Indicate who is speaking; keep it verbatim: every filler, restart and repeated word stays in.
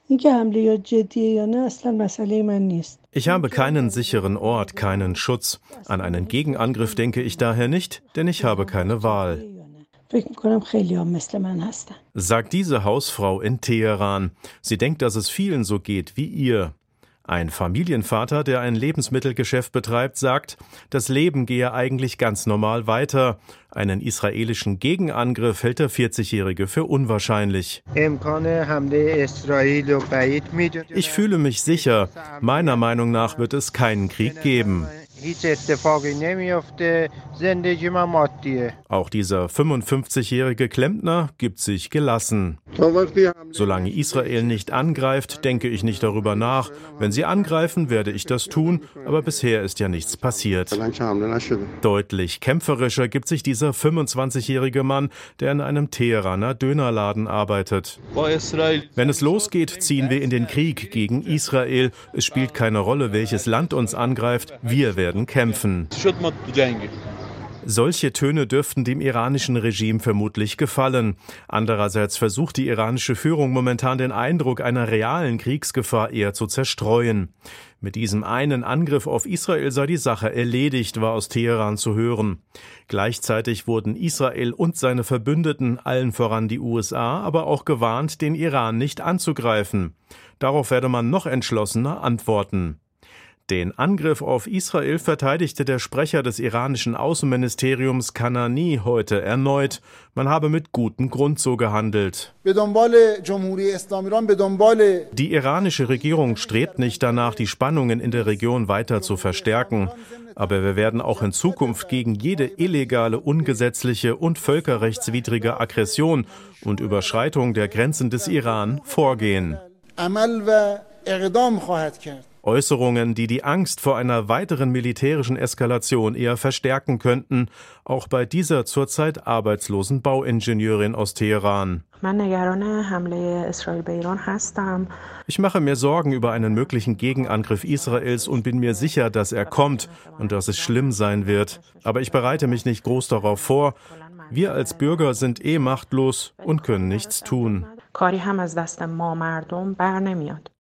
Speaker 1: Ich habe keinen sicheren Ort, keinen Schutz. An einen Gegenangriff denke ich daher nicht, denn ich habe keine Wahl, sagt diese Hausfrau in Teheran. Sie denkt, dass es vielen so geht wie ihr. Ein Familienvater, der ein Lebensmittelgeschäft betreibt, sagt, das Leben gehe eigentlich ganz normal weiter. Einen israelischen Gegenangriff hält der vierzigjährige für unwahrscheinlich. Ich fühle mich sicher. Meiner Meinung nach wird es keinen Krieg geben. Auch dieser fünfundfünfzigjährige Klempner gibt sich gelassen. Solange Israel nicht angreift, denke ich nicht darüber nach. Wenn sie angreifen, werde ich das tun, aber bisher ist ja nichts passiert. Deutlich kämpferischer gibt sich dieser fünfundzwanzigjährige Mann, der in einem Teheraner Dönerladen arbeitet. Wenn es losgeht, ziehen wir in den Krieg gegen Israel. Es spielt keine Rolle, welches Land uns angreift. Wir werden kämpfen. Solche Töne dürften dem iranischen Regime vermutlich gefallen. Andererseits versucht die iranische Führung momentan den Eindruck einer realen Kriegsgefahr eher zu zerstreuen. Mit diesem einen Angriff auf Israel sei die Sache erledigt, war aus Teheran zu hören. Gleichzeitig wurden Israel und seine Verbündeten, allen voran die U S A, aber auch gewarnt, den Iran nicht anzugreifen. Darauf werde man noch entschlossener antworten. Den Angriff auf Israel verteidigte der Sprecher des iranischen Außenministeriums Kanani heute erneut. Man habe mit gutem Grund so gehandelt. Die iranische Regierung strebt nicht danach, die Spannungen in der Region weiter zu verstärken. Aber wir werden auch in Zukunft gegen jede illegale, ungesetzliche und völkerrechtswidrige Aggression und Überschreitung der Grenzen des Iran vorgehen. Äußerungen, die die Angst vor einer weiteren militärischen Eskalation eher verstärken könnten, auch bei dieser zurzeit arbeitslosen Bauingenieurin aus Teheran. Ich mache mir Sorgen über einen möglichen Gegenangriff Israels und bin mir sicher, dass er kommt und dass es schlimm sein wird. Aber ich bereite mich nicht groß darauf vor. Wir als Bürger sind eh machtlos und können nichts tun.